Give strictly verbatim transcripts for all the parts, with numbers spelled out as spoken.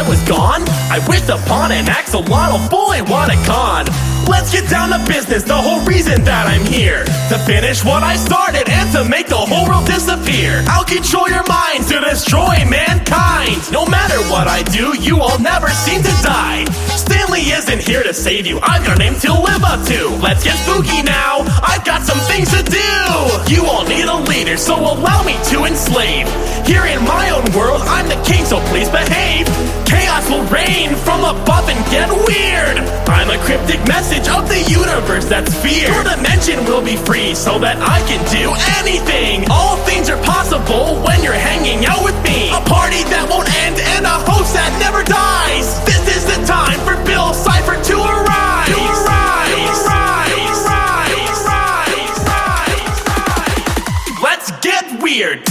was gone? I wished upon an axolotl, boy, what a con. Let's get down to business, the whole reason that I'm here. To finish what I started and to make the whole world disappear. I'll control your minds to destroy mankind. No matter what I do, you all never seem to die. Stanley isn't here to save you, I've got a name to live up to. Let's get spooky now, I've got some things to do. You all need a leader, so allow me to enslave. Here in my own world, I'm the king, so please behave. Chaos will reign from above and get weird. I'm a cryptic message of the universe that's feared. Your dimension will be free so that I can do anything. All things are possible when you're hanging out with me. A party that won't end and a host that never dies. This is the time for Bill Cipher to arise. To arise. To arise. To arise. Let's get weird.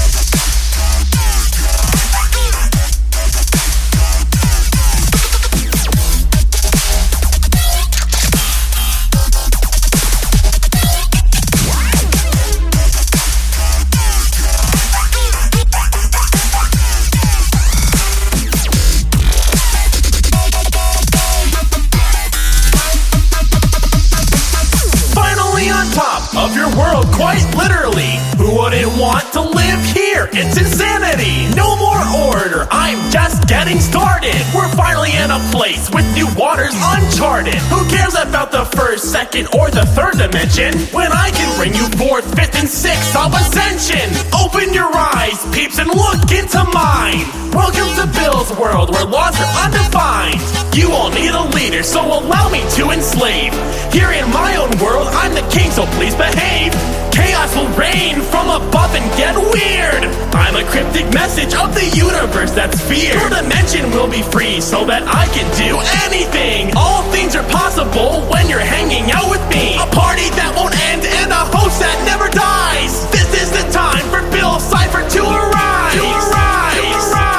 Of your world, quite literally. Who wouldn't want to live here? It's insanity. No more order, I'm just getting started. We're finally in a place with new waters uncharted. Who cares about the first, second, or the third dimension when I can bring you fourth, fifth, and sixth of ascension? Open your eyes, peeps, and look into mine. Welcome to Bill's world where laws are undefined. You all need a leader, so allow me to enslave. Here in my own world, I'm the king, so please behave. Chaos will reign from above and get weird. I'm a cryptic message of the universe that's feared. Your dimension will be free so that I can do anything. All things are possible when you're hanging out with me. A party that won't end and a host that never dies. This is the time for Bill Cipher to arise. To arise. To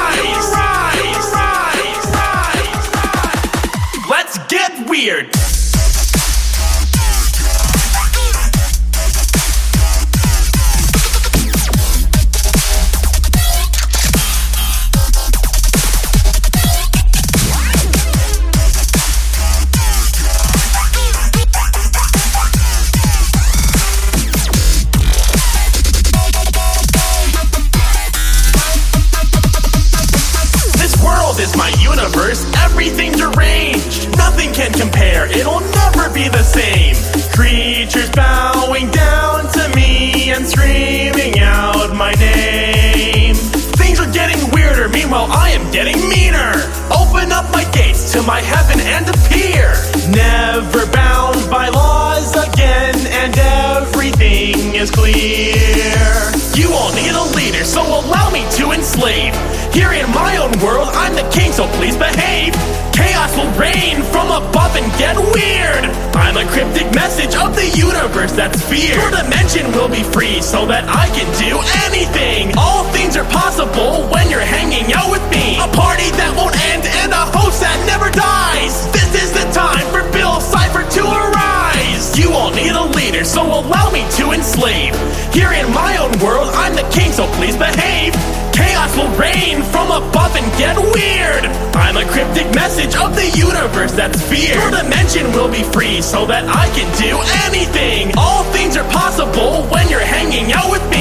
arise. Let's get weird. Is my universe, everything deranged. Nothing can compare, it'll never be the same. Creatures bowing down to me and screaming out my name. Things are getting weirder, meanwhile I am getting meaner. Open up my gates to my heaven and appear. Never bound by laws again, and everything is clear. You all need a leader, so allow me to enslave. Here in my own world, I'm the king, so please behave. Chaos will reign from above and get weird. I'm a cryptic message of the universe that's feared. Your dimension will be free so that I can do anything. All things are possible when you're hanging out with me. A party that won't end and a host that never dies. This is the time for Bill Cipher to arise. You all need a leader, so allow me to enslave. Here in my own world, I'm the king, so please behave. Chaos will reign from above and get weird. I'm a cryptic message of the universe that's feared. Your dimension will be free so that I can do anything. All things are possible when you're hanging out with me.